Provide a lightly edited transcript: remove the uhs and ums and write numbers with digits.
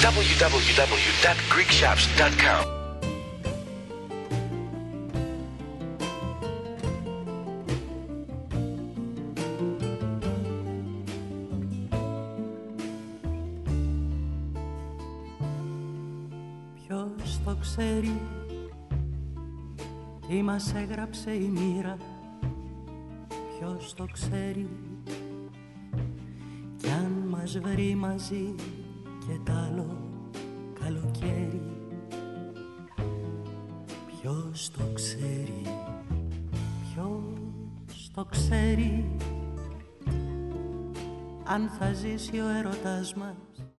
www.greekshops.com. Ποιος το ξέρει τι μας έγραψε η μοίρα, ποιος το ξέρει κι αν μας βρει μαζί και τ' άλλο καλοκαίρι. Ποιος το ξέρει, ποιος το ξέρει αν θα ζήσει ο έρωτας μας